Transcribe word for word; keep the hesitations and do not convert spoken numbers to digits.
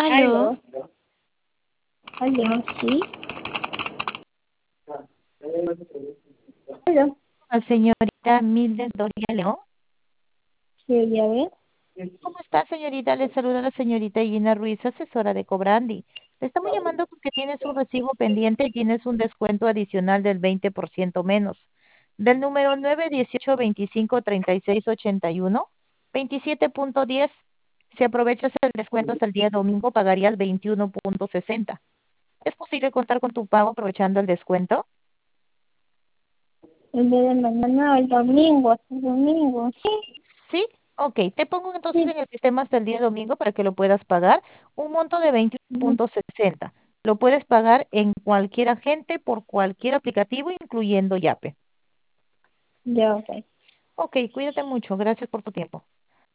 Aló, Aló, aló, sí, aló, la señorita Mildred Doria León. sí, ya ve, ¿Cómo está, señorita? Le saluda la señorita Gina Ruiz, asesora de Cobrandi. Le estamos llamando porque tienes un recibo pendiente y tienes un descuento adicional del veinte por ciento menos. Del número nueve dieciocho veinticinco treinta y seis ochenta y uno, veintisiete punto diez. Si aprovechas el descuento hasta el día domingo, pagarías veintiuno punto sesenta. ¿Es posible contar con tu pago aprovechando el descuento? el día de mañana, el domingo, hasta el domingo, sí, Sí, ok. Te pongo entonces sí, en el sistema hasta el día domingo para que lo puedas pagar. Un monto de veinte ujú, punto sesenta. Lo puedes pagar en cualquier agente por cualquier aplicativo, incluyendo Yape. ya, ok. Ok, cuídate mucho. Gracias por tu tiempo.